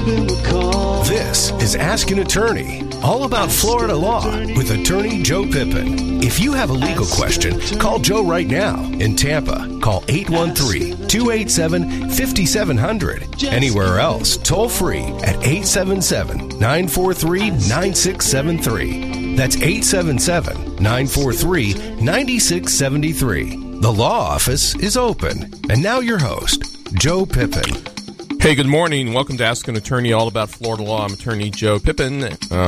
This is Ask an Attorney, all about Florida law with attorney Joe Pippin. If you have a legal question, call Joe right now. In Tampa, call 813-287-5700. Anywhere else, toll free at 877-943-9673. That's 877-943-9673. The law office is open. And now your host, Joe Pippin. Hey, good morning. Welcome to Ask an Attorney, all about Florida law. I'm attorney Joe Pippin.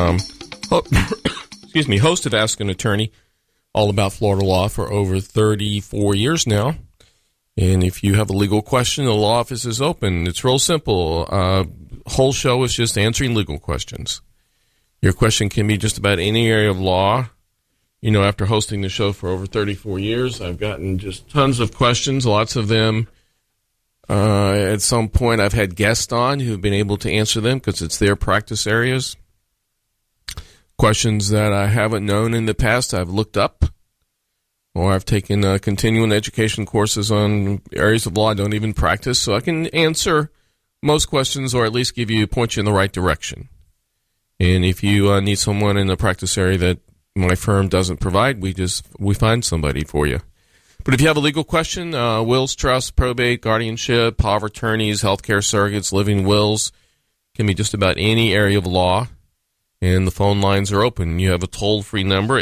Host of Ask an Attorney, all about Florida law for over 34 years now. And if you have a legal question, the law office is open. It's real simple. Whole show is just answering legal questions. Your question can be just about any area of law. You know, after hosting the show for over 34 years, I've gotten just tons of questions, lots of them. At some point, I've had guests on who've been able to answer them because it's their practice areas. Questions that I haven't known in the past, I've looked up, or I've taken continuing education courses on areas of law I don't even practice, so I can answer most questions or at least point you in the right direction. And if you need someone in the practice area that my firm doesn't provide, we find somebody for you. But if you have a legal question, wills, trust, probate, guardianship, power of attorneys, healthcare surrogates, living wills, can be just about any area of law. And the phone lines are open. You have a toll-free number,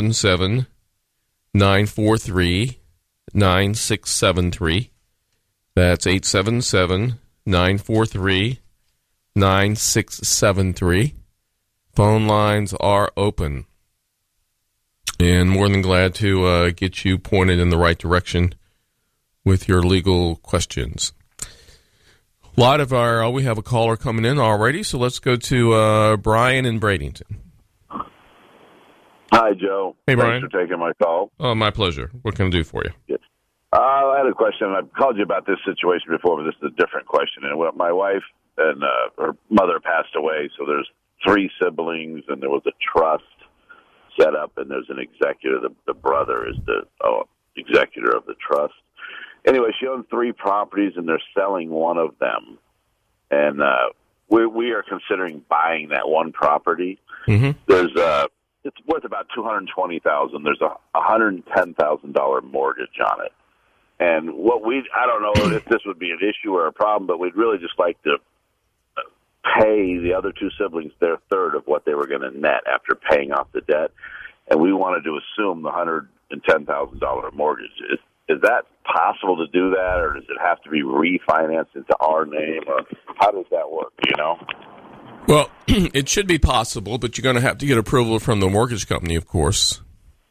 877-943-9673. That's 877-943-9673. Phone lines are open. And more than glad to get you pointed in the right direction with your legal questions. A lot of we have a caller coming in already, so let's go to Brian in Bradenton. Hi, Joe. Hey, Brian. Thanks for taking my call. Oh, my pleasure. What can I do for you? Yes. I had a question. I called you about this situation before, but this is a different question. And my wife and her mother passed away, so there's 3 siblings, and there was a trust set up, and there's an executor. The brother is the executor of the trust. Anyway, she owns 3 properties, and they're selling one of them. And we are considering buying that one property. Mm-hmm. It's worth about $220,000. There's a $110,000 mortgage on it. And I don't know if this would be an issue or a problem, but we'd really just like to pay the other 2 siblings their third of what they were going to net after paying off the debt. And we wanted to assume the $110,000 mortgage. Is that possible to do that, or does it have to be refinanced into our name, or how does that work, you know? Well, it should be possible, but you're going to have to get approval from the mortgage company, of course.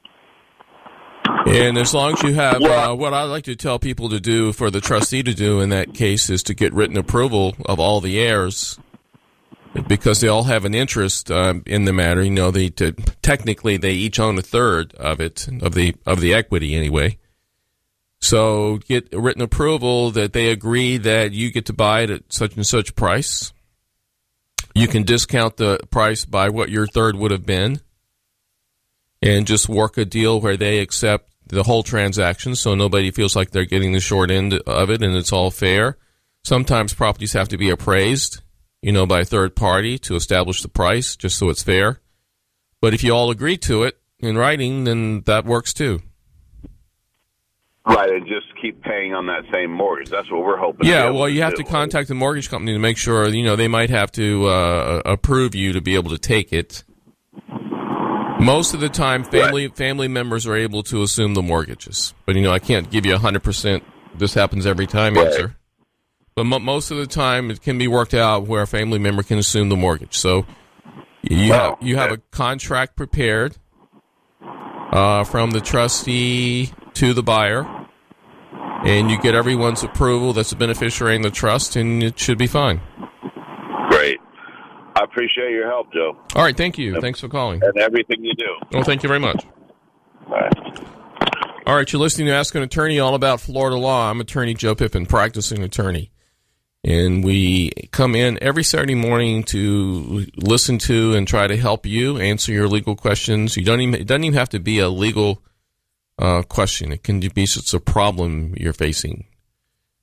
And as long as you have, what I like to tell people to do for the trustee to do in that case is to get written approval of all the heirs, because they all have an interest in the matter. You know, technically they each own a third of it, of the equity anyway. So get written approval that they agree that you get to buy it at such and such price. You can discount the price by what your third would have been, and just work a deal where they accept the whole transaction so nobody feels like they're getting the short end of it and it's all fair. Sometimes properties have to be appraised, by a third party to establish the price, just so it's fair. But if you all agree to it in writing, then that works too. Right, and just keep paying on that same mortgage. That's what we're hoping. Yeah, well, you have to contact the mortgage company to make sure, they might have to approve you to be able to take it. Most of the time, family members are able to assume the mortgages. But, I can't give you 100% this happens every time answer. But most of the time, it can be worked out where a family member can assume the mortgage. So you have a contract prepared from the trustee to the buyer, and you get everyone's approval that's a beneficiary in the trust, and it should be fine. Great. I appreciate your help, Joe. All right, thank you. Thanks for calling. And everything you do. Well, thank you very much. Bye. All right, you're listening to Ask an Attorney, all about Florida law. I'm attorney Joe Pippin, practicing attorney. And we come in every Saturday morning to listen to and try to help you answer your legal questions. It doesn't even have to be a legal question. It can be just a problem you're facing.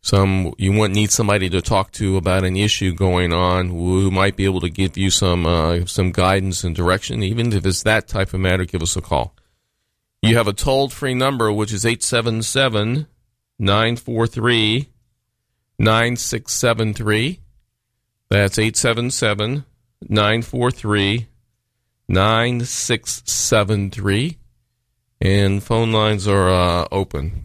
You wouldn't need somebody to talk to about an issue going on who might be able to give you some guidance and direction. Even if it's that type of matter, give us a call. You have a toll-free number, which is 877-943-9673. That's 877-943-9673. And phone lines are open.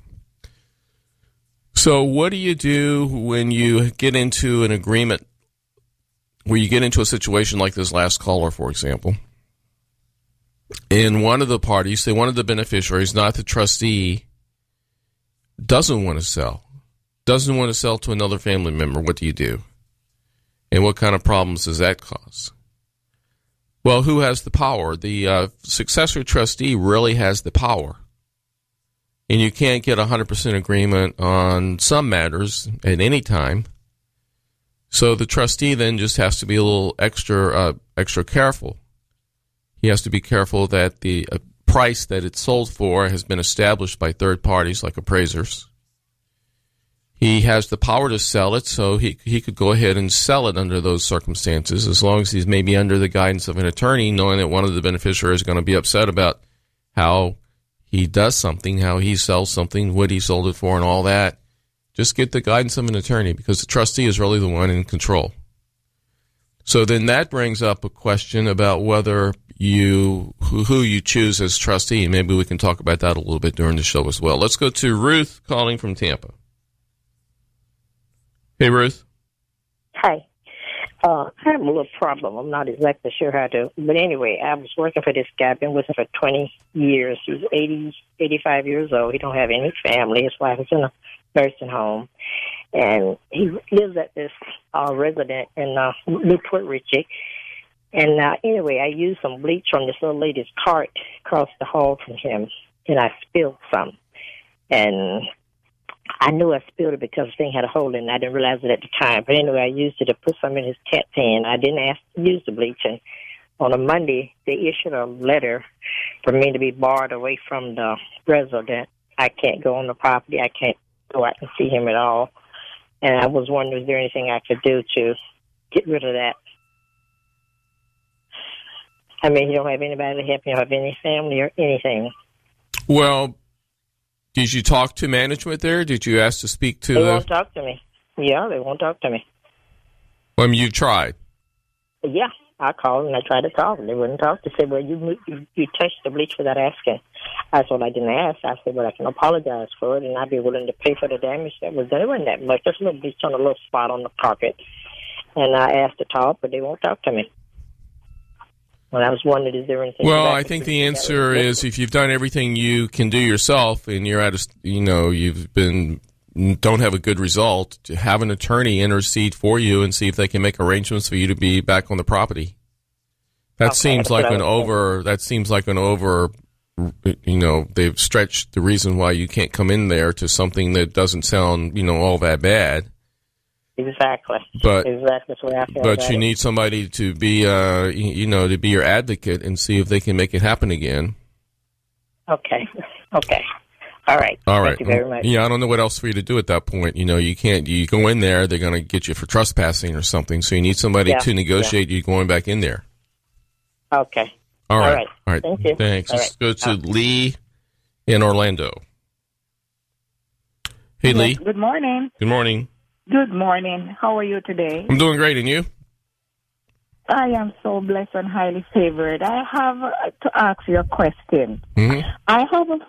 So what do you do when you get into an agreement, where you get into a situation like this last caller, for example, and one of the parties, say one of the beneficiaries, not the trustee, doesn't want to sell to another family member? What do you do? And what kind of problems does that cause? Well, who has the power? The successor trustee really has the power. And you can't get 100% agreement on some matters at any time. So the trustee then just has to be a little extra careful. He has to be careful that the price that it's sold for has been established by third parties like appraisers. He has the power to sell it, so he could go ahead and sell it under those circumstances, as long as he's maybe under the guidance of an attorney, knowing that one of the beneficiaries is going to be upset about how he does something, how he sells something, what he sold it for, and all that. Just get the guidance of an attorney, because the trustee is really the one in control. So then that brings up a question about whether who you choose as trustee. Maybe we can talk about that a little bit during the show as well. Let's go to Ruth calling from Tampa. Hey, Ruth. Hi. I have a little problem. I'm not exactly sure how to. But anyway, I was working for this guy. I've been with him for 20 years. He's 85 years old. He don't have any family. His wife is in a nursing home. And he lives at this resident in Newport Richie. And anyway, I used some bleach from this little lady's cart across the hall from him. And I spilled some. And I knew I spilled it because the thing had a hole in it. I didn't realize it at the time. But anyway, I used it to put some in his cat's hand. I didn't ask to use the bleach. And on a Monday, they issued a letter for me to be barred away from the resident. I can't go on the property. I can't go out and see him at all. And I was wondering, is there anything I could do to get rid of that? I mean, you don't have anybody to help you, have any family or anything. Well, did you talk to management there? Did you ask to speak to They won't talk to me. Yeah, they won't talk to me. Well, I mean, you've tried. Yeah, I called and I tried to talk and they wouldn't talk. They said, well, you touched the bleach without asking. I said, well, I didn't ask. I said, well, I can apologize for it and I'd be willing to pay for the damage that was done. It wasn't that much. Just a little bleach on a little spot on the carpet. And I asked to talk, but they won't talk to me. Well, I was wondering, is there anything? Well, I think the answer is if you've done everything you can do yourself and you're at don't have a good result, to have an attorney intercede for you and see if they can make arrangements for you to be back on the property. That seems like an over. They've stretched the reason why you can't come in there to something that doesn't sound, all that bad. Exactly. Exactly the way I feel. But you need somebody to be, to be your advocate and see if they can make it happen again. Okay. All right. Thank you very much. Yeah, I don't know what else for you to do at that point. You can't. You go in there, they're going to get you for trespassing or something. So you need somebody to negotiate you going back in there. Okay. All right. Thank you. Thanks. Let's go to Lee in Orlando. Hey, Lee. Good morning. Good morning. Good morning. How are you today? I'm doing great, and you? I am so blessed and highly favored. I have to ask you a question. Mm-hmm. I have a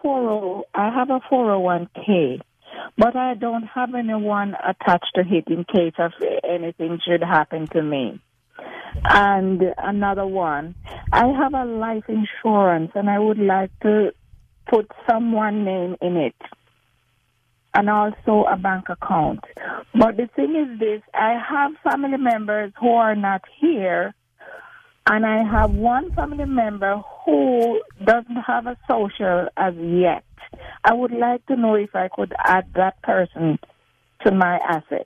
401k, but I don't have anyone attached to it in case of anything should happen to me. And another one, I have a life insurance, and I would like to put someone's name in it. And also a bank account. But the thing is this, I have family members who are not here, and I have one family member who doesn't have a social as yet. I would like to know if I could add that person to my asset.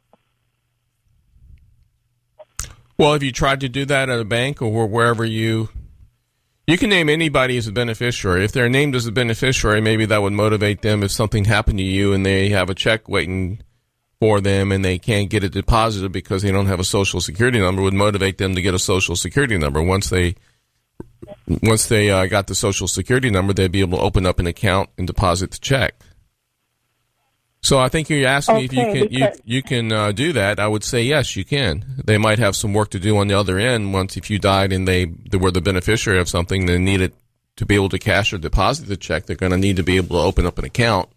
Well, have you tried to do that at a bank or wherever you can name anybody as a beneficiary. If they're named as a beneficiary, maybe that would motivate them if something happened to you and they have a check waiting for them and they can't get it deposited because they don't have a Social Security number would motivate them to get a Social Security number. Once they got the Social Security number, they'd be able to open up an account and deposit the check. So I think you're asking if you can do that. I would say yes, you can. They might have some work to do on the other end. If you died and they were the beneficiary of something, they needed to be able to cash or deposit the check. They're going to need to be able to open up an account.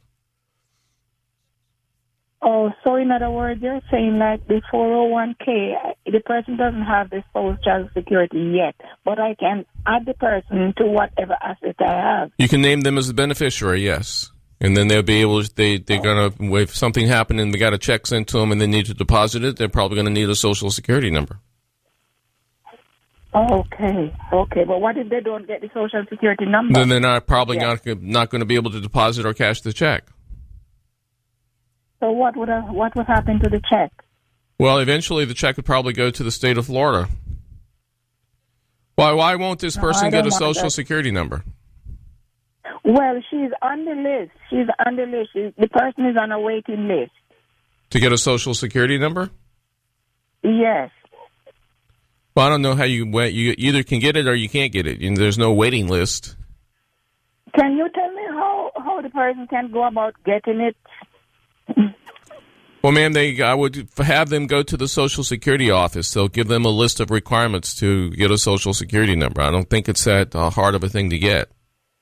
Oh, so in other words, you're saying like the 401k, the person doesn't have the Social Security yet, but I can add the person to whatever asset I have. You can name them as a beneficiary, yes. And then they'll be able to, they're going to, if something happened and they got a check sent to them and they need to deposit it, they're probably going to need a Social Security number. Okay. But what if they don't get the Social Security number? Then they're not going to be able to deposit or cash the check. So what would happen to the check? Well, eventually the check would probably go to the state of Florida. Why won't this person get a Social Security number? Well, she's on the list. The person is on a waiting list. To get a Social Security number? Yes. Well, I don't know how you either can get it or you can't get it. There's no waiting list. Can you tell me how the person can go about getting it? Well, ma'am, I would have them go to the Social Security office. They'll give them a list of requirements to get a Social Security number. I don't think it's that hard of a thing to get.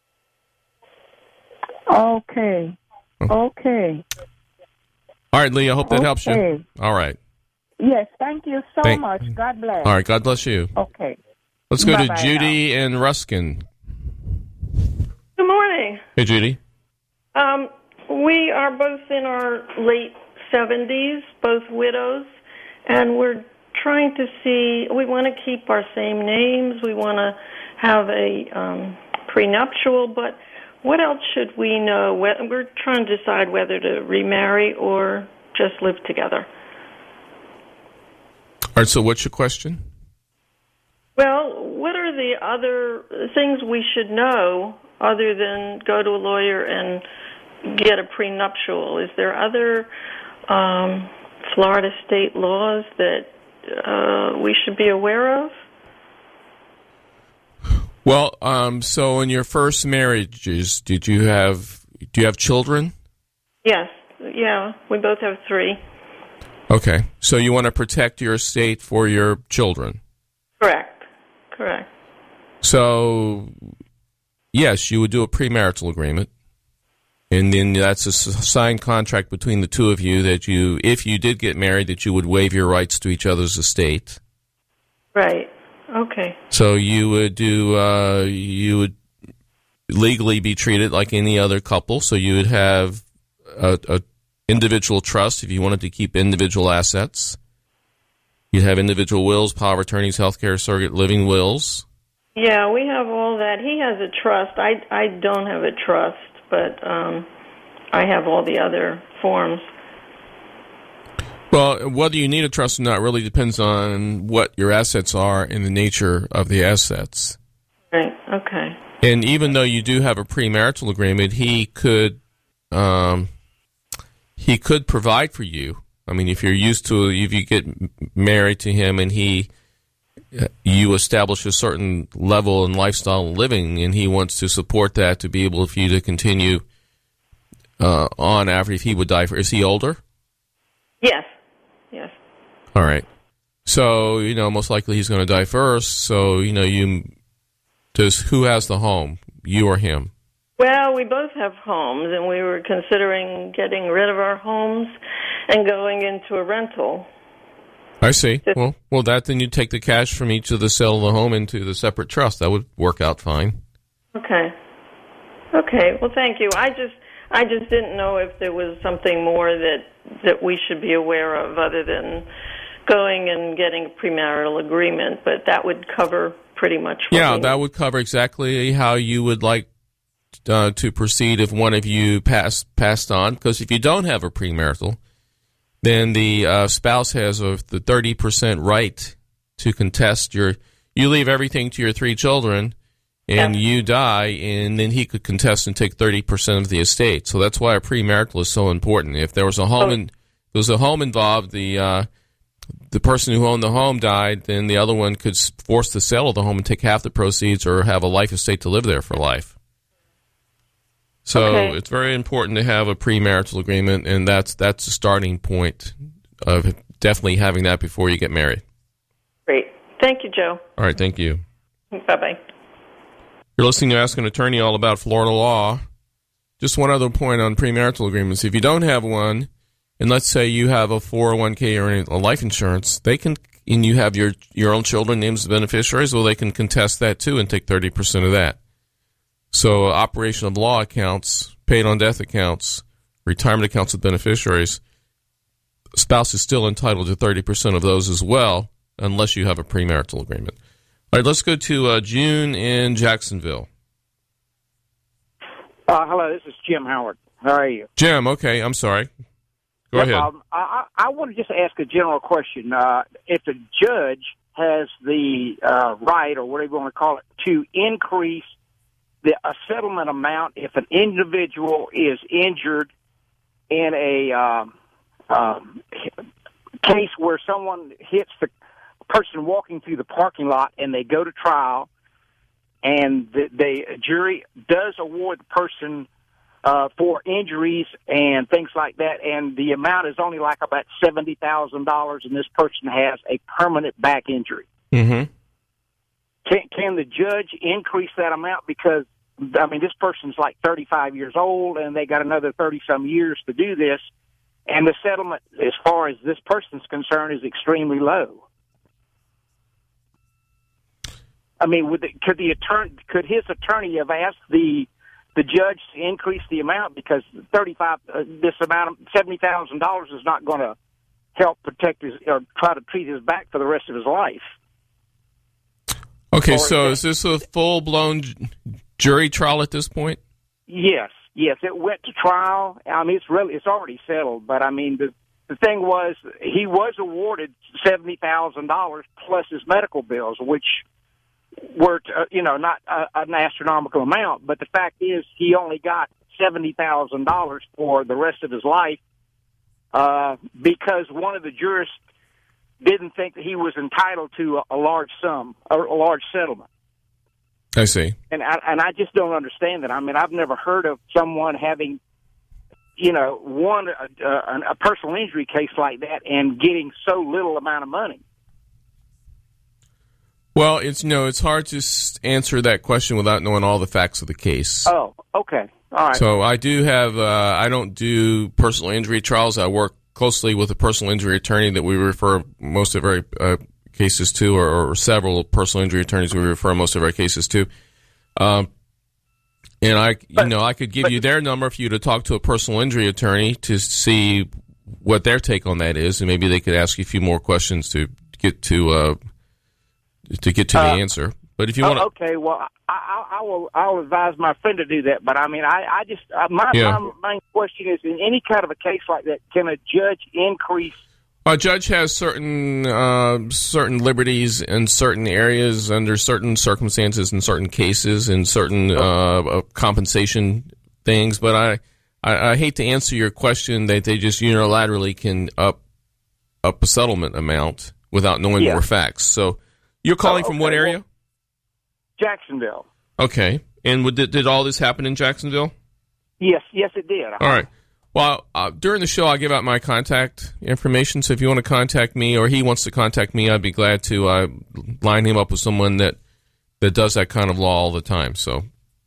Okay. All right, Lee, I hope that helps you. All right. Yes, thank you so much. God bless. All right, God bless you. Okay. Let's go to Judy in Ruskin. Good morning. Hey, Judy. We are both in our late 70s, both widows, and we're trying to see, we want to keep our same names, we want to have a prenuptial, but what else should we know? We're trying to decide whether to remarry or just live together. All right, so what's your question? Well, what are the other things we should know other than go to a lawyer and get a prenuptial? Is there other Florida state laws that we should be aware of? Well, so in your first marriages, do you have children? Yes. Yeah, we both have 3. Okay. So you want to protect your estate for your children? Correct. So, yes, you would do a premarital agreement. And then that's a signed contract between the two of you that if you did get married, that you would waive your rights to each other's estate. Right. Okay. So you would you would legally be treated like any other couple. So you would have a individual trust if you wanted to keep individual assets. You'd have individual wills, power of attorneys, healthcare, surrogate living wills. Yeah, we have all that. He has a trust. I don't have a trust, but I have all the other forms. Well, whether you need a trust or not really depends on what your assets are and the nature of the assets. Right, okay. And even though you do have a premarital agreement, he could provide for you. I mean, if you get married to him and you establish a certain level and lifestyle of living, and he wants to support that to be able for you to continue on after if he would die. Is he older? Yes. All right. So, most likely he's going to die first. So, who has the home, you or him? Well, we both have homes, and we were considering getting rid of our homes and going into a rental. I see. Well, then you'd take the cash from each of the sale of the home into the separate trust. That would work out fine. Okay. Well, thank you. I just didn't know if there was something more that we should be aware of other than going and getting a premarital agreement, but that would cover pretty much what we need. That would cover exactly how you would like to proceed if one of you passed on, because if you don't have a premarital, then the spouse has the 30% right to contest you leave everything to your 3 children, and you die, and then he could contest and take 30% of the estate. So that's why a premarital is so important. If there was a home there's a home involved, the person who owned the home died, then the other one could force the sale of the home and take half the proceeds or have a life estate to live there for life. So It's very important to have a premarital agreement, and that's the starting point of definitely having that before you get married. Great. Thank you, Joe. All right, thank you. Bye-bye. You're listening to Ask an Attorney, all about Florida law. Just one other point on premarital agreements. If you don't have one, and let's say you have a 401k or a life insurance, they can, and you have your own children named as beneficiaries, well, they can contest that too and take 30% of that. So operation of law accounts, paid on death accounts, retirement accounts with beneficiaries, spouse is still entitled to 30% of those as well, unless you have a premarital agreement. All right, let's go to June in Jacksonville. Hello, this is Jim Howard. How are you? Jim, okay, I'm sorry. Go ahead. I want to just ask a general question. If a judge has the right, or whatever you want to call it, to increase a settlement amount if an individual is injured in a case where someone hits the person walking through the parking lot and they go to trial, and the jury does award the person for injuries and things like that, and the amount is only like about $70,000, and this person has a permanent back injury. Mm-hmm. Can the judge increase that amount? Because, I mean, this person's like 35 years old, and they got another 30-some years to do this, and the settlement, as far as this person's concerned, is extremely low. I mean, could his attorney have asked the judge to increase the amount, because this amount of $70,000 is not going to help protect or try to treat his back for the rest of his life? Okay, so is this a full-blown jury trial at this point? Yes, it went to trial. I mean, it's already settled, but I mean, the thing was, he was awarded $70,000 plus his medical bills, which were, not an astronomical amount, but the fact is he only got $70,000 for the rest of his life because one of the jurists didn't think that he was entitled to a large sum, or a large settlement. I see. And I just don't understand that. I mean, I've never heard of someone having, won a personal injury case like that and getting so little amount of money. Well, it's hard to answer that question without knowing all the facts of the case. Oh, okay. All right. So I do have, I don't do personal injury trials. I work closely with a personal injury attorney that we refer most of our cases to, or several personal injury attorneys we refer most of our cases to. And I could give you their number for you to talk to a personal injury attorney to see what their take on that is, and maybe they could ask you a few more questions to get to the answer. But if you want, okay, well, I'll advise my friend to do that. But I mean, my main question is: in any kind of a case like that, can a judge increase? A judge has certain liberties in certain areas, under certain circumstances, in certain cases, in certain compensation things. But I hate to answer your question that they just unilaterally can up a settlement amount without knowing more facts. So you're calling from what area? Jacksonville. Okay. And did all this happen in Jacksonville? Yes, it did. All right. Well, during the show, I'll give out my contact information. So if you want to contact me, or he wants to contact me, I'd be glad to line him up with someone that does that kind of law all the time. So.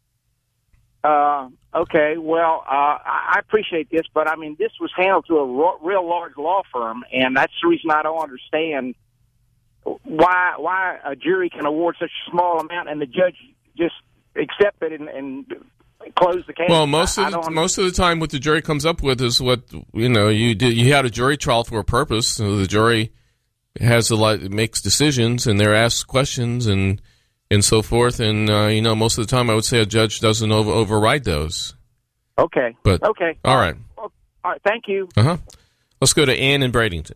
Okay. Well, I appreciate this, but I mean, this was handled through a real large law firm, and that's the reason I don't understand why a jury can award such a small amount and the judge just accept it and close the case. Well, most of the time, what the jury comes up with is what you did. You had a jury trial for a purpose. So the jury makes decisions, and they're asked questions and so forth. And most of the time, I would say a judge doesn't override those. Okay. But okay. All right. All right. Thank you. Let's go to Ann in Bradenton.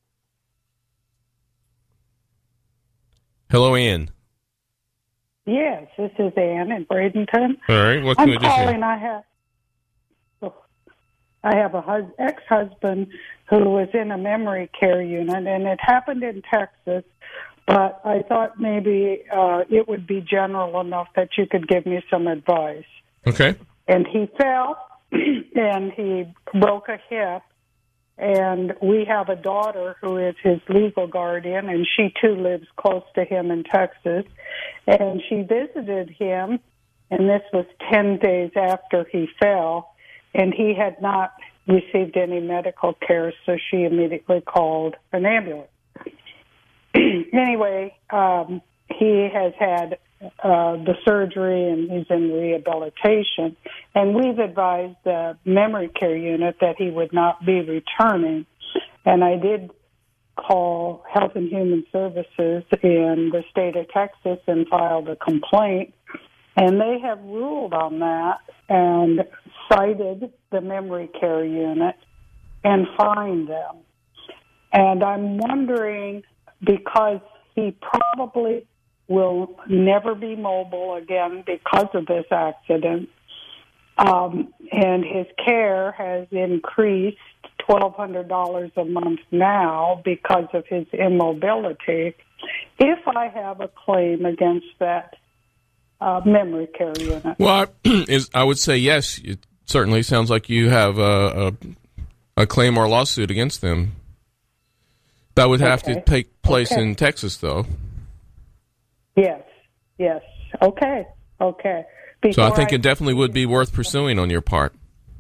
Hello, Ann. Yes, this is Ann in Bradenton. All right, what can we do for you? I have a ex-husband who was in a memory care unit, and it happened in Texas, but I thought maybe it would be general enough that you could give me some advice. Okay. And he fell, and he broke a hip, and we have a daughter who is his legal guardian, and she, too, lives close to him in Texas, and she visited him, and this was 10 days after he fell, and he had not received any medical care, so she immediately called an ambulance. Anyway, he has had the surgery, and he's in rehabilitation, and we've advised the memory care unit that he would not be returning. And I did call Health and Human Services in the state of Texas and filed a complaint, and they have ruled on that and cited the memory care unit and fined them. And I'm wondering, because he probably will never be mobile again because of this accident, and his care has increased $1,200 a month now because of his immobility. If I have a claim against that memory care unit. Well, I would say yes. It certainly sounds like you have a claim or lawsuit against them. That would have to take place in Texas, though. Yes. Okay. So I think it definitely would be worth pursuing on your part.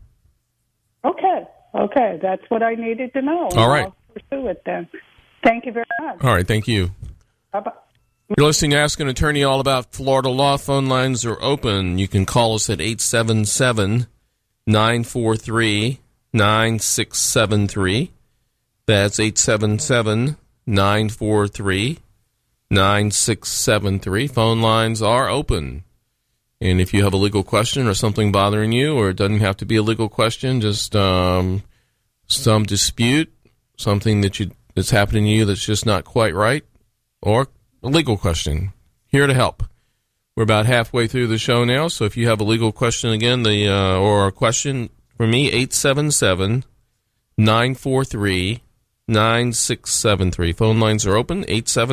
Okay. That's what I needed to know. All right. I'll pursue it then. Thank you very much. All right. Thank you. Bye-bye. You're listening to Ask an Attorney, all about Florida law. Phone lines are open. You can call us at 877-943-9673. That's 877-943-9673. Phone lines are open. And if you have a legal question or something bothering you, or it doesn't have to be a legal question, just some dispute, something that's happening to you that's just not quite right, or a legal question, here to help. We're about halfway through the show now, so if you have a legal question again, or a question for me, 877-943-9673. Phone lines are open,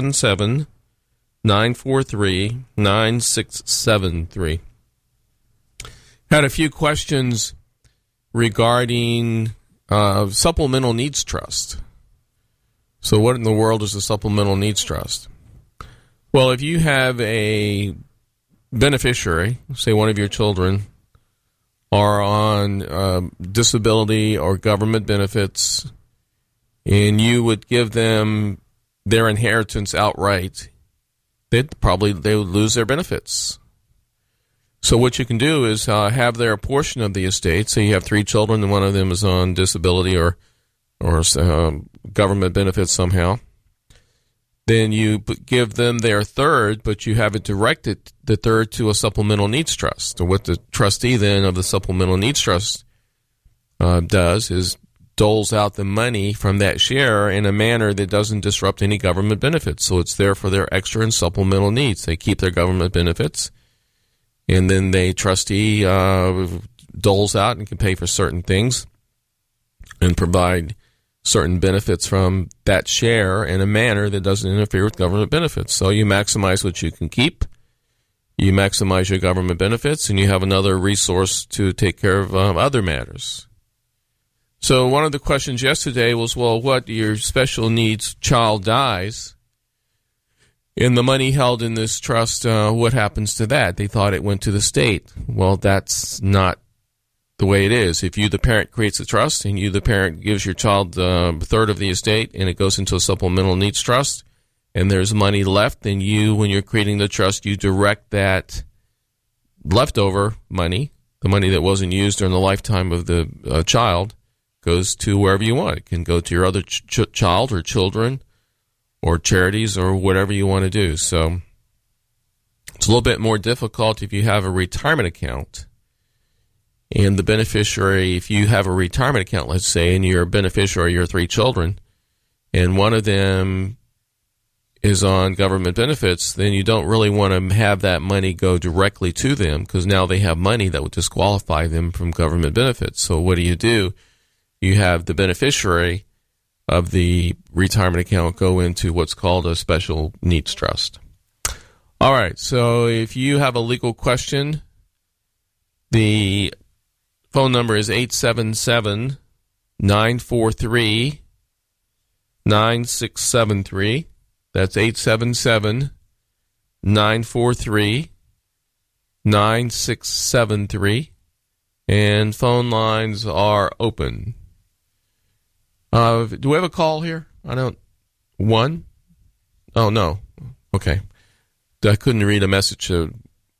877-943-9673. Had a few questions regarding supplemental needs trust. So what in the world is a supplemental needs trust? Well, if you have a beneficiary, say one of your children, are on disability or government benefits, and you would give them their inheritance outright, they would lose their benefits. So what you can do is have their portion of the estate. Say you have 3 children and one of them is on disability or government benefits somehow. Then you give them their third, but you have it directed, the third, to a supplemental needs trust. So what the trustee then of the supplemental needs trust does is doles out the money from that share in a manner that doesn't disrupt any government benefits. So it's there for their extra and supplemental needs. They keep their government benefits, and then the trustee doles out and can pay for certain things and provide certain benefits from that share in a manner that doesn't interfere with government benefits. So you maximize what you can keep, you maximize your government benefits, and you have another resource to take care of other matters. So one of the questions yesterday was, well, what your special needs child dies, and the money held in this trust, what happens to that? They thought it went to the state. Well, that's not the way it is. If you, the parent, creates a trust, and you, the parent, gives your child a third of the estate, and it goes into a supplemental needs trust, and there's money left, then you, when you're creating the trust, you direct that leftover money, the money that wasn't used during the lifetime of the child, goes to wherever you want. It can go to your other child or children or charities or whatever you want to do. So it's a little bit more difficult if you have a retirement account. And the beneficiary, if you have a retirement account, let's say, and you're a beneficiary, your 3 children, and one of them is on government benefits, then you don't really want to have that money go directly to them, because now they have money that would disqualify them from government benefits. So what do? you have the beneficiary of the retirement account go into what's called a special needs trust. All right, so if you have a legal question, the phone number is 877-943-9673. That's 877-943-9673. And phone lines are open. Do we have a call here? One? Oh, no. Okay. I couldn't read a message that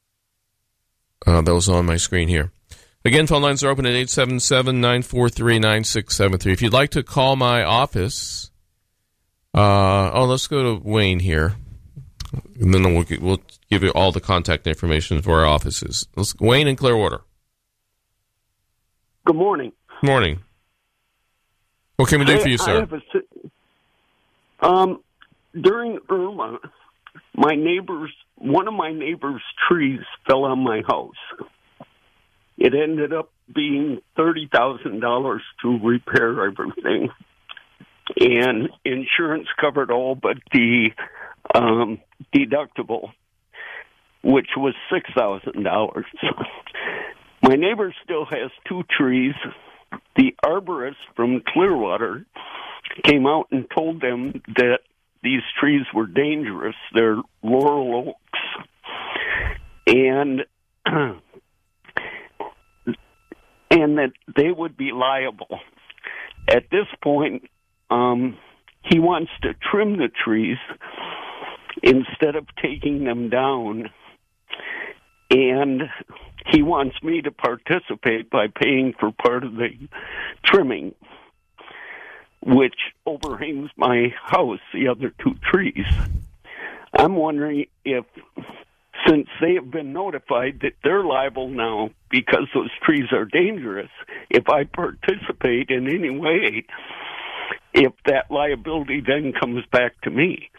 was on my screen here. Again, phone lines are open at 877-943-9673. If you'd like to call my office, let's go to Wayne here. And then we'll give you all the contact information for our offices. Wayne in Clearwater. Good morning. Morning. What can we do for you, sir? During Irma, one of my neighbor's trees fell on my house. It ended up being $30,000 to repair everything, and insurance covered all but the deductible, which was $6,000. My neighbor still has two trees. The arborist from Clearwater came out and told them that these trees were dangerous. They're laurel oaks. And that they would be liable. At this point, he wants to trim the trees instead of taking them down. And he wants me to participate by paying for part of the trimming, which overhangs my house, the other two trees. I'm wondering if, since they have been notified that they're liable now because those trees are dangerous, if I participate in any way, if that liability then comes back to me.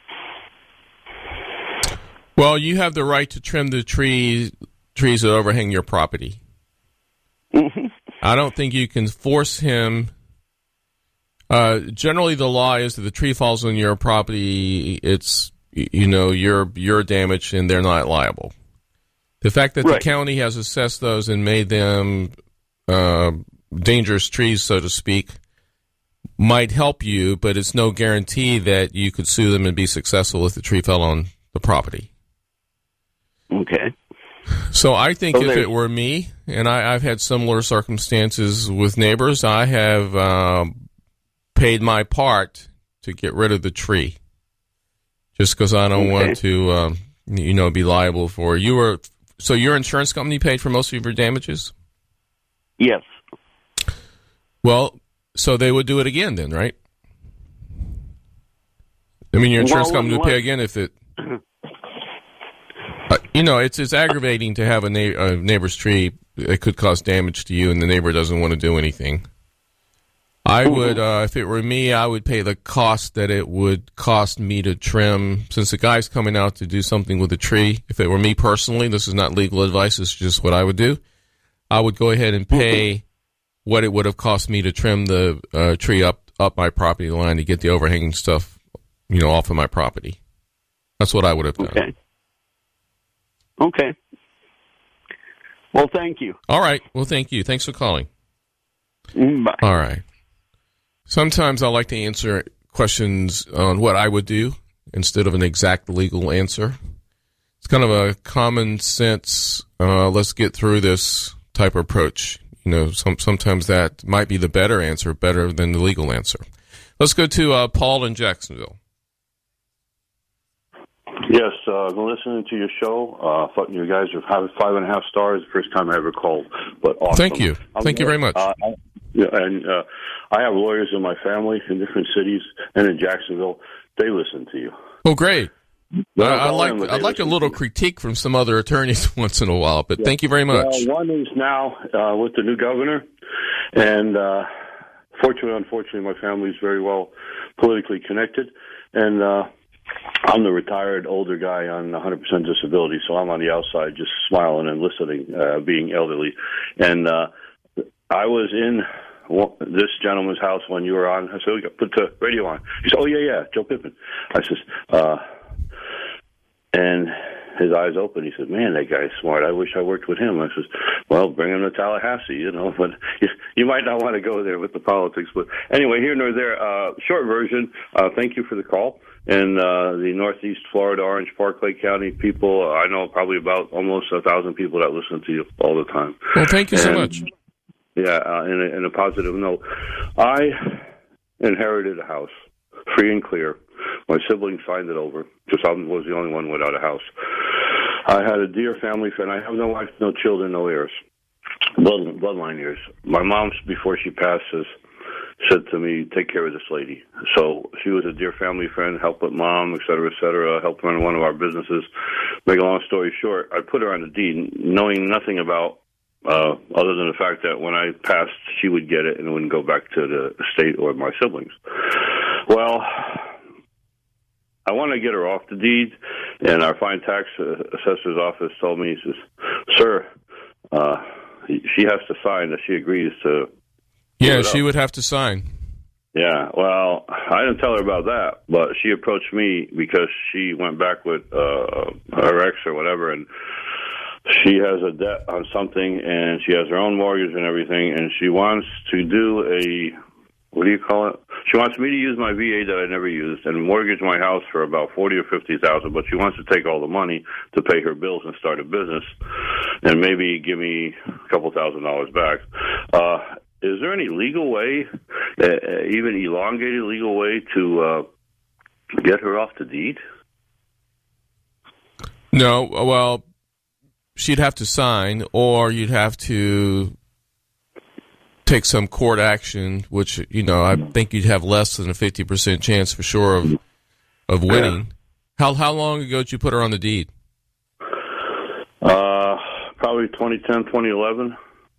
Well, you have the right to trim the trees that overhang your property. Mm-hmm. I don't think you can force him. Generally, the law is that the tree falls on your property, it's, you're damaged and they're not liable. The fact that the county has assessed those and made them dangerous trees, so to speak, might help you, but it's no guarantee that you could sue them and be successful if the tree fell on the property. Okay. So I think if it were me, and I've had similar circumstances with neighbors, I have paid my part to get rid of the tree, just because I don't want to, be liable for you. So your insurance company paid for most of your damages? Yes. Well, so they would do it again then, right? I mean, your insurance company would pay again if it... it's aggravating to have a neighbor's tree. It could cause damage to you, and the neighbor doesn't want to do anything. I would, if it were me, I would pay the cost that it would cost me to trim. Since the guy's coming out to do something with the tree, if it were me personally, this is not legal advice, it's just what I would do. I would go ahead and pay what it would have cost me to trim the tree up my property line to get the overhanging stuff, off of my property. That's what I would have done. Okay. Well, thank you. All right. Well, thank you. Thanks for calling. Bye. All right. Sometimes I like to answer questions on what I would do instead of an exact legal answer. It's kind of a common sense, let's get through this type of approach. Sometimes that might be the better answer, better than the legal answer. Let's go to Paul in Jacksonville. Yes, I've been listening to your show. Thought you guys are having 5.5 stars. First time I ever called, but awesome. Thank you. Thank you very much. I have lawyers in my family in different cities and in Jacksonville. They listen to you. Oh, great. I'd like a little critique from some other attorneys once in a while, but thank you very much. One is now with the new governor, and unfortunately, my family is very well politically connected, and I'm the retired older guy on 100% disability, so I'm on the outside just smiling and listening, being elderly. And I was in this gentleman's house when you were on. I said, put the radio on. He said, oh, yeah, Joe Pippin. I said, and his eyes opened. He said, man, that guy's smart. I wish I worked with him. I said, well, bring him to Tallahassee, but you might not want to go there with the politics. But anyway, here nor there. Short version, thank you for the call. And the Northeast Florida, Orange Park, Lake County people, I know probably about almost 1,000 people that listen to you all the time. Well, thank you so much. Yeah, in a positive note, I inherited a house, free and clear. My siblings signed it over because I was the only one without a house. I had a dear family friend. I have no wife, no children, no heirs, bloodline heirs. My mom, before she passes, said to me, take care of this lady. So she was a dear family friend, helped with mom, et cetera, helped run one of our businesses. Make a long story short, I put her on the deed, knowing nothing about other than the fact that when I passed, she would get it and it wouldn't go back to the estate or my siblings. Well, I want to get her off the deed, and our fine tax assessor's office told me, he says, sir, she has to sign that she agrees to. Yeah, she would have to sign. Yeah, well, I didn't tell her about that, but she approached me because she went back with her ex or whatever, and she has a debt on something, and she has her own mortgage and everything, and she wants to do a, what do you call it? She wants me to use my VA that I never used and mortgage my house for about $40,000 or $50,000, but she wants to take all the money to pay her bills and start a business, and maybe give me a couple $1,000s back. Is there any legal way, even elongated legal way, to get her off the deed? No, well, she'd have to sign, or you'd have to take some court action, which, I think you'd have less than a 50% chance for sure of winning. Yeah. How long ago did you put her on the deed? Probably 2010, 2011.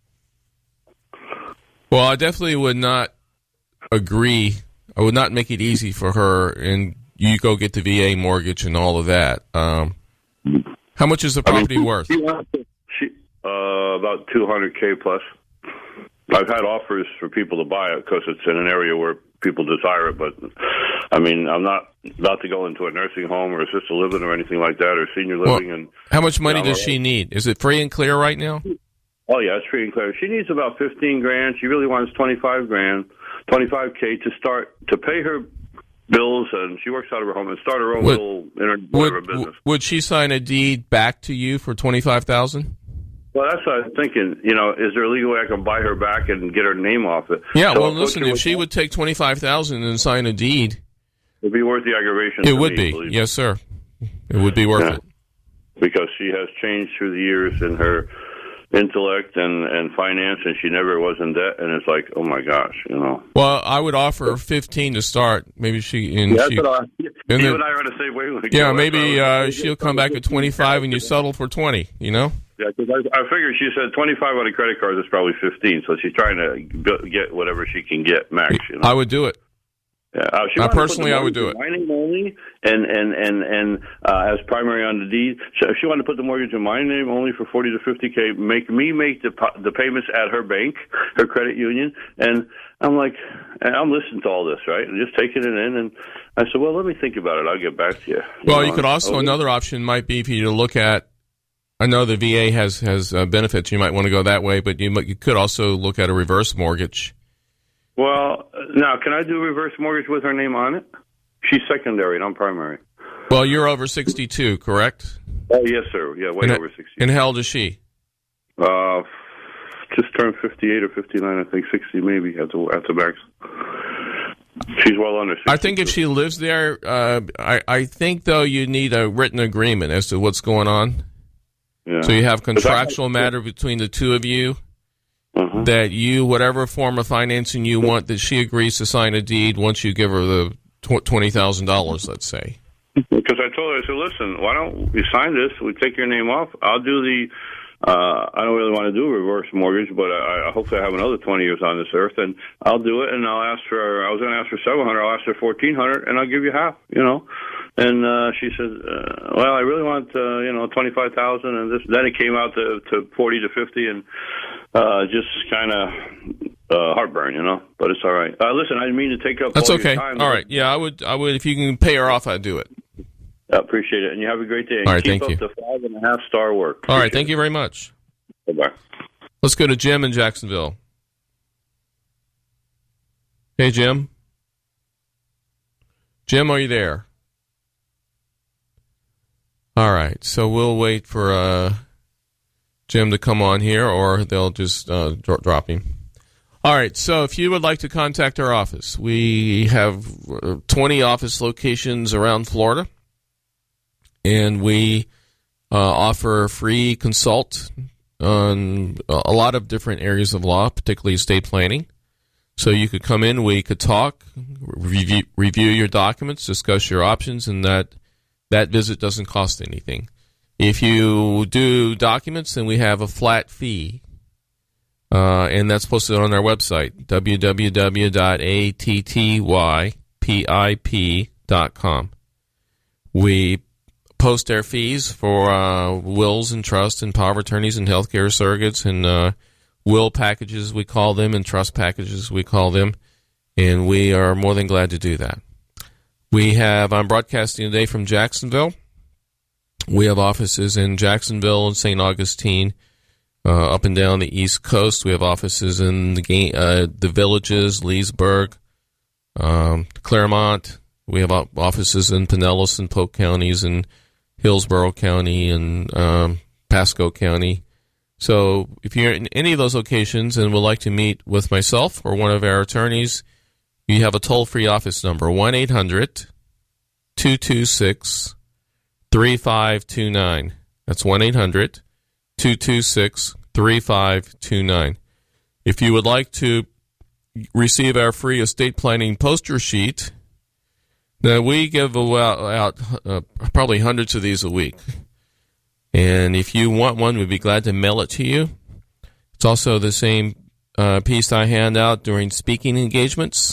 Well, I definitely would not agree. I would not make it easy for her, and you go get the VA mortgage and all of that. How much is the property worth? About $200K plus. I've had offers for people to buy it because it's in an area where people desire it, but I'm not about to go into a nursing home or assisted living or anything like that, or senior living. And how much money does she need? Is it free and clear right now? Oh yeah, it's free and clear. She needs about $15,000. She really wants $25,000, $25K to start to pay her bills, and she works out of her home and start her own little business. Would she sign a deed back to you for $25,000? Well, that's what I was thinking. Is there a legal way I can buy her back and get her name off it? Yeah, so listen, if she would take $25,000 and sign a deed, it'd be worth the aggravation. It would be, yes, sir. It would be worth it. Because she has changed through the years in her intellect and finance, and she never was in debt, and it's like, oh my gosh, Well, I would offer her 15 to start. Maybe she. And that's what you and I are on the same wavelength. Yeah, maybe she'll come back at 25, and you settle for 20. Yeah, because I figured she said 25 on a credit card is probably 15, so she's trying to get whatever she can get max. I would do it. Yeah, personally, I would do it. My name only, and as primary on the deed. So if she wanted to put the mortgage in my name only for $40,000 to $50,000, make the payments at her bank, her credit union, and I'm like, I'm listening to all this, right, and just taking it in. And I said, well, let me think about it. I'll get back to you. Well, you could also another option might be for you to look at. I know the VA has benefits. You might want to go that way, but you could also look at a reverse mortgage. Well, now, can I do a reverse mortgage with her name on it? She's secondary and I'm primary. Well, you're over 62, correct? Oh, yes, sir. Yeah, way over 60. And how old is she? Just turned 58 or 59, I think, 60 maybe at the max. She's well under 60. I think if she lives there, I think, though, you need a written agreement as to what's going on. Yeah. So you have contractual matter between the two of you. That whatever form of financing you want, that she agrees to sign a deed once you give her the $20,000, let's say. Because I told her, I said, listen, why don't we sign this? We take your name off. I'll do the, I don't really want to do a reverse mortgage, but I hopefully I have another 20 years on this earth, and I'll do it, and I was going to ask for $700, I'll ask for $1,400, and I'll give you half, And she said, well, I really want, $25,000, and this. Then it came out to 40 to 50, and just kind of heartburn, but it's all right. Listen, I didn't mean to take up That's all okay. your time. All right. Yeah, I would. If you can pay her off, I'd do it. I appreciate it. And you have a great day. And all right, keep thank you. up the 5.5-star work. All right, thank you very much. Bye-bye. Let's go to Jim in Jacksonville. Hey, Jim. Jim, are you there? All right, so we'll wait for Jim to come on here, or they'll just drop him. All right, so if you would like to contact our office, we have 20 office locations around Florida, and we offer a free consult on a lot of different areas of law, particularly estate planning. So you could come in, we could talk, review your documents, discuss your options, and that visit doesn't cost anything. If you do documents, then we have a flat fee, and that's posted on our website, www.attypip.com. We post our fees for wills and trusts and power of attorneys and healthcare surrogates and will packages, we call them, and trust packages, we call them, and we are more than glad to do that. I'm broadcasting today from Jacksonville. We have offices in Jacksonville and St. Augustine, up and down the East Coast. We have offices in the Villages, Leesburg, Claremont. We have offices in Pinellas and Polk counties and Hillsborough County and Pasco County. So if you're in any of those locations and would like to meet with myself or one of our attorneys, you have a toll-free office number, 1-800-226-3529. That's 1-800-226-3529. If you would like to receive our free estate planning poster sheet, now we give out probably hundreds of these a week. And if you want one, we'd be glad to mail it to you. It's also the same piece I hand out during speaking engagements.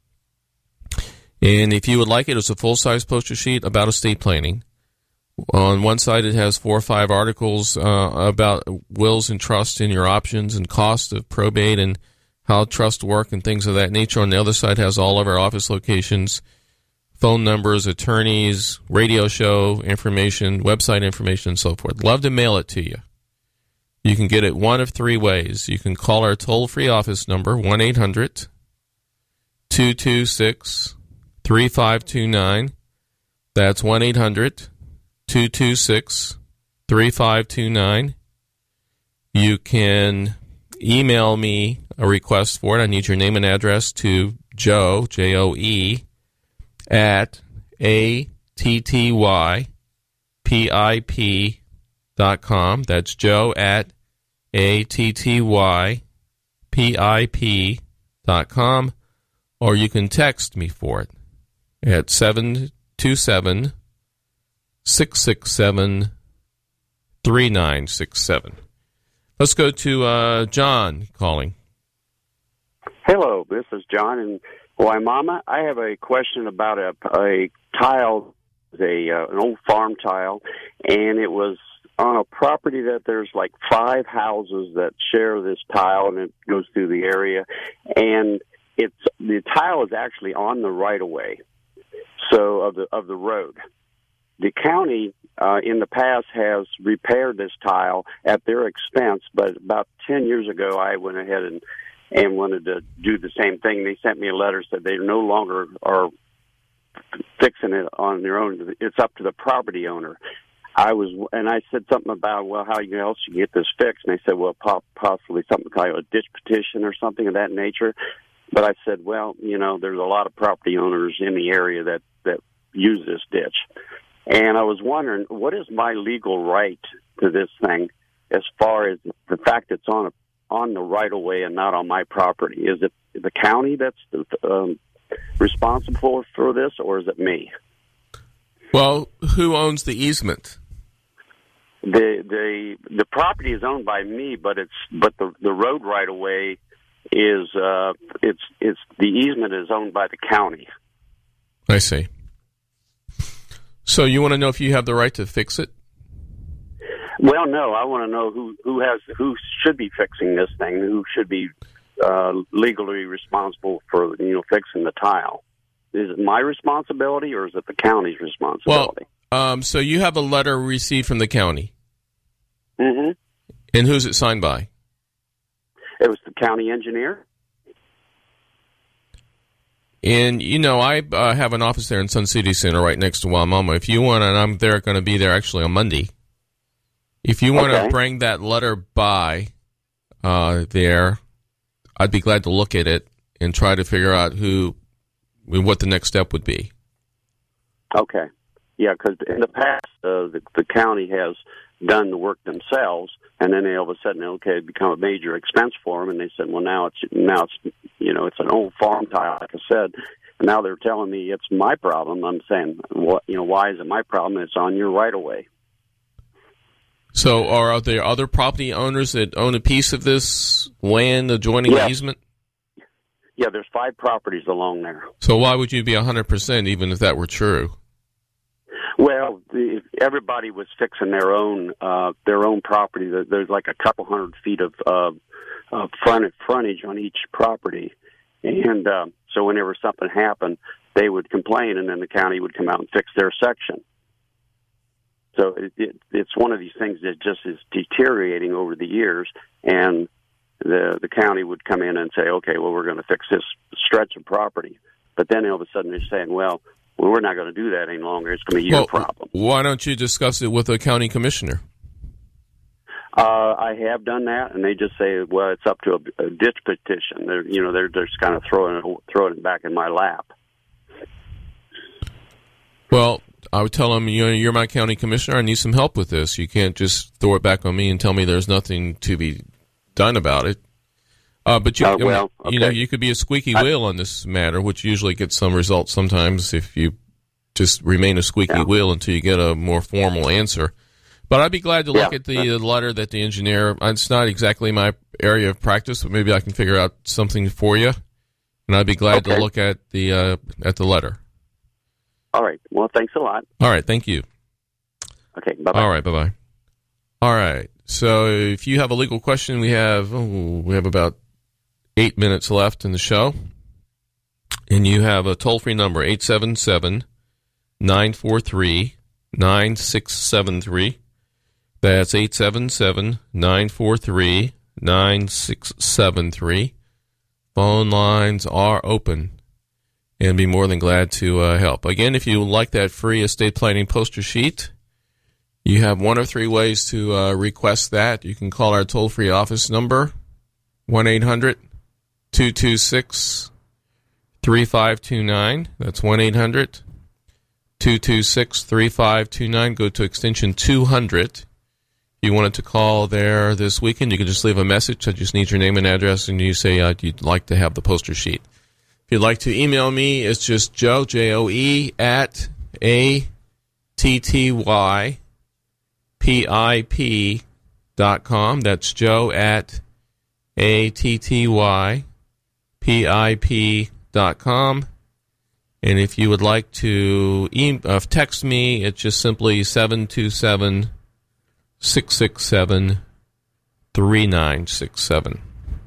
And if you would like it, it's a full-size poster sheet about estate planning. On one side, it has 4 or 5 articles about wills and trusts and your options and cost of probate and how trusts work and things of that nature. On the other side, has all of our office locations, phone numbers, attorneys, radio show information, website information, and so forth. Love to mail it to you. You can get it one of 3 ways. You can call our toll-free office number, 1-800-226-3529. That's 1-800-226-3529. You can email me a request for it. I need your name and address to Joe, J-O-E, at attypip.com. That's Joe at attypip.com. Or you can text me for it at 727-667-3967. Let's go to John calling. Hello, this is John in Waimama. I have a question about a tile, an old farm tile, and it was on a property that there's like 5 houses that share this tile, and it goes through the area, and the tile is actually on the right of way, so of the road. The county in the past has repaired this tile at their expense, but about 10 years ago, I went ahead and wanted to do the same thing. They sent me a letter, said they no longer are fixing it on their own. It's up to the property owner. I said something about, well, how else you get this fixed? And they said, well, possibly something like a ditch petition or something of that nature. But I said, well, there's a lot of property owners in the area that use this ditch. And I was wondering, what is my legal right to this thing as far as the fact it's on the right-of-way and not on my property? Is it the county that's responsible for this, or is it me? Well, who owns the easement? The property is owned by me, but the road right-of-way is the easement is owned by the county. I see. So you want to know if you have the right to fix it? Well, no. I want to know who should be fixing this thing, who should be legally responsible for fixing the tile. Is it my responsibility or is it the county's responsibility? Well, so you have a letter received from the county. Mm-hmm. And who's it signed by? It was the county engineer. And, I have an office there in Sun City Center right next to Wamama. If you want, and I'm going to be there actually on Monday. If you want to bring that letter by there, I'd be glad to look at it and try to figure out what the next step would be. Okay. Yeah, because in the past, the county has done the work themselves, and then they all of a sudden, it become a major expense for them, and they said, well, now it's it's an old farm tile, like I said, and now they're telling me it's my problem. I'm saying, why is it my problem? It's on your right of way. So, are there other property owners that own a piece of this land adjoining the easement? Yeah, there's 5 properties along there. So, why would you be 100% even if that were true? Well, everybody was fixing their own property. There's like a couple hundred feet of frontage on each property, and so whenever something happened, they would complain, and then the county would come out and fix their section. So it's one of these things that just is deteriorating over the years, and the county would come in and say, okay, well, we're going to fix this stretch of property, but then all of a sudden they're saying, well, we're not going to do that any longer. It's going to be your problem. Why don't you discuss it with the county commissioner? I have done that, and they just say, well, it's up to a ditch petition. They're just kind of throwing it back in my lap. Well, I would tell them, you're my county commissioner. I need some help with this. You can't just throw it back on me and tell me there's nothing to be done about it. But you could be a squeaky wheel on this matter, which usually gets some results sometimes if you just remain a squeaky wheel until you get a more formal answer. But I'd be glad to look at the letter that the engineer. It's not exactly my area of practice, but maybe I can figure out something for you. And I'd be glad to look at the letter. All right. Well, thanks a lot. All right. Thank you. Okay. Bye-bye. All right. Bye-bye. All right. So if you have a legal question, we have about 8 minutes left in the show. And you have a toll-free number, 877-943-9673. That's 877-943-9673. Phone lines are open. And be more than glad to help. Again, if you like that free estate planning poster sheet, you have one of 3 ways to request that. You can call our toll-free office number, 1-800-226-3529. That's 1-800-226-3529. Go to extension 200. If you wanted to call there this weekend, you can just leave a message. I just need your name and address, and you say you'd like to have the poster sheet. If you'd like to email me, it's just Joe, Joe, at attypip.com. That's Joe at attypip.com. And if you would like to text me, it's just simply 727-667-3967.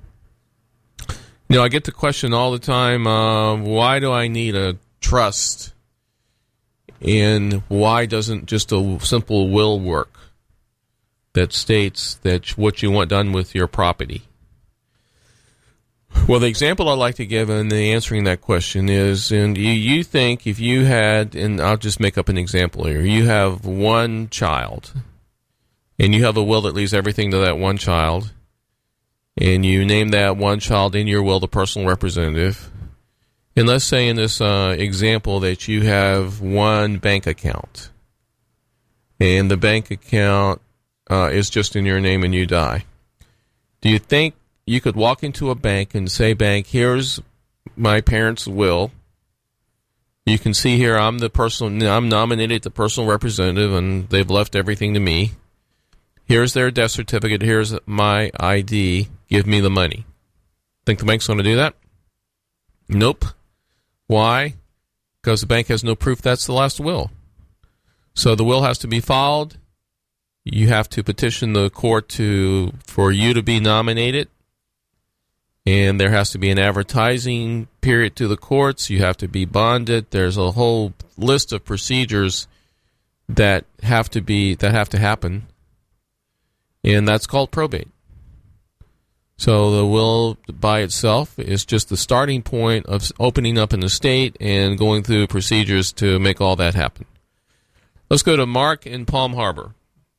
I get the question all the time, why do I need a trust? And why doesn't just a simple will work that states that what you want done with your property? Well, the example I like to give in answering that question is, and you think if you had, and I'll just make up an example here, you have one child, and you have a will that leaves everything to that one child, and you name that one child in your will the personal representative. And let's say in this example that you have one bank account, and the bank account is just in your name and you die. Do you think you could walk into a bank and say, bank, here's my parents' will. You can see here I'm nominated the personal representative, and they've left everything to me. Here's their death certificate. Here's my ID. Give me the money. Think the bank's going to do that? Nope. Why? Because the bank has no proof that's the last will. So the will has to be filed. You have to petition the court for you to be nominated. And there has to be an advertising period to the courts. You have to be bonded. There's a whole list of procedures that have to happen. And that's called probate. So the will by itself is just the starting point of opening up an estate and going through procedures to make all that happen. Let's go to Mark in Palm Harbor.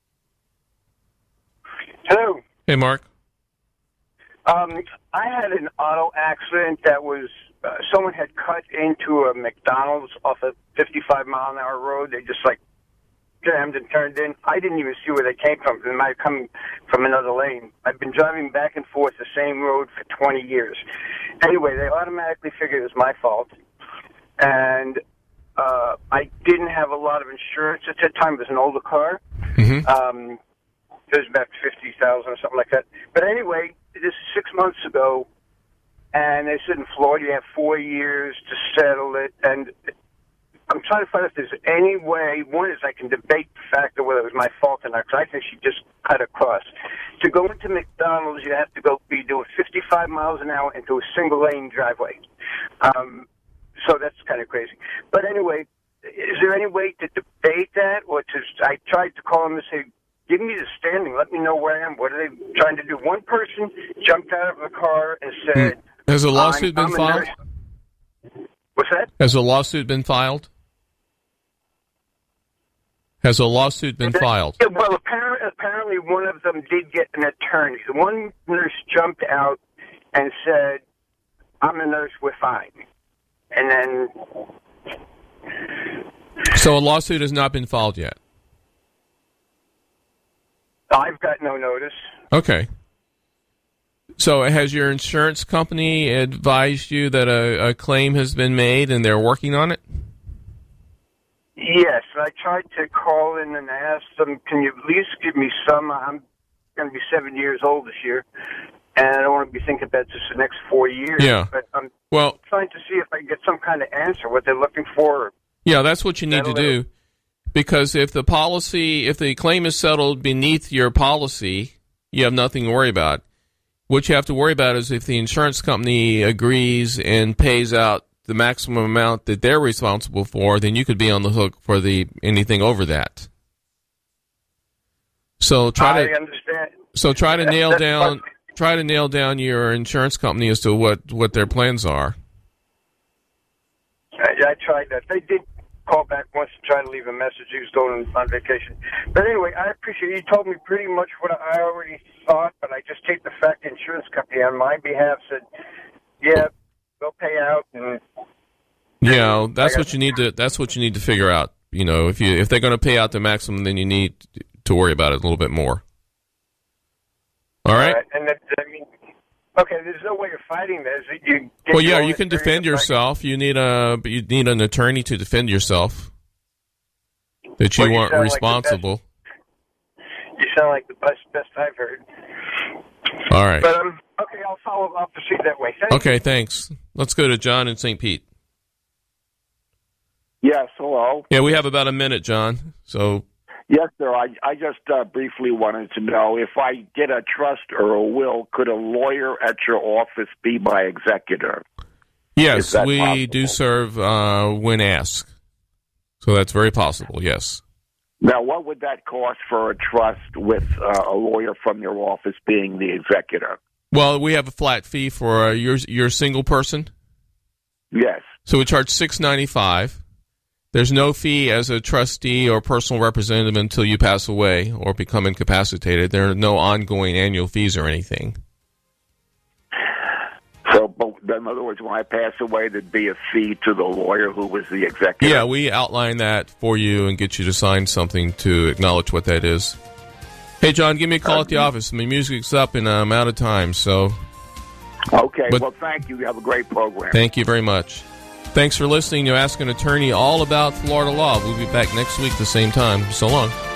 Hello. Hey, Mark. I had an auto accident that was someone had cut into a McDonald's off a 55-mile-an-hour road. They just jammed and turned in. I didn't even see where they came from. They might have come from another lane. I've been driving back and forth the same road for 20 years. Anyway, they automatically figured it was my fault. And I didn't have a lot of insurance at that time. It was an older car. Mm-hmm. It was about $50,000 or something like that. But anyway, this is 6 months ago, and they said in Florida you have 4 years to settle it. And I'm trying to find out if there's any way. One is I can debate the fact of whether it was my fault or not, because I think she just cut across. To go into McDonald's, you have to be doing 55 miles an hour into a single-lane driveway. So that's kind of crazy. But anyway, is there any way to debate that? I tried to call them and say, give me the standing. Let me know where I am. What are they trying to do? One person jumped out of the car and said... Has a lawsuit been filed? What's that? Has a lawsuit been filed? Has a lawsuit been filed? Yeah, well, apparently one of them did get an attorney. The one nurse jumped out and said, I'm a nurse, we're fine. And then... So a lawsuit has not been filed yet? I've got no notice. Okay. So has your insurance company advised you that a claim has been made and they're working on it? Yes. I tried to call in and ask them, can you at least give me some? I'm going to be 7 years old this year, and I don't want to be thinking about this the next 4 years. Yeah. But I'm well, trying to see if I can get some kind of answer, what they're looking for. Yeah, that's what you need to do. Because if the claim is settled beneath your policy, you have nothing to worry about. What you have to worry about is if the insurance company agrees and pays out the maximum amount that they're responsible for, then you could be on the hook for anything over that. So try to nail down your insurance company as to what their plans are. I tried that. They did call back once to try to leave a message. He was going on vacation. But anyway, I appreciate it. You told me pretty much what I already thought, but I just take the fact the insurance company on my behalf said, yeah, they'll pay out. And yeah, that's what you need to figure out. You know, if they're going to pay out the maximum, then you need to worry about it a little bit more. All right. And okay, there's no way of fighting this. You can defend yourself. You need an attorney to defend yourself. That you weren't responsible. You sound like the best I've heard. All right. But okay, I'll proceed that way. Okay, thanks. Let's go to John in St. Pete. Yes, hello. Yeah, we have about a minute, John. So. Yes, sir. I just briefly wanted to know, if I get a trust or a will, could a lawyer at your office be my executor? Yes, we do serve when asked. So that's very possible, yes. Now, what would that cost for a trust with a lawyer from your office being the executor? Well, we have a flat fee for you're a single person? Yes. So we charge $6.95. There's no fee as a trustee or personal representative until you pass away or become incapacitated. There are no ongoing annual fees or anything. So, in other words, when I pass away, there'd be a fee to the lawyer who was the executor? Yeah, we outline that for you and get you to sign something to acknowledge what that is. Hey, John, give me a call at the office. My music's up and I'm out of time, so... Okay, well, thank you. You have a great program. Thank you very much. Thanks for listening to Ask an Attorney all about Florida law. We'll be back next week the same time. So long.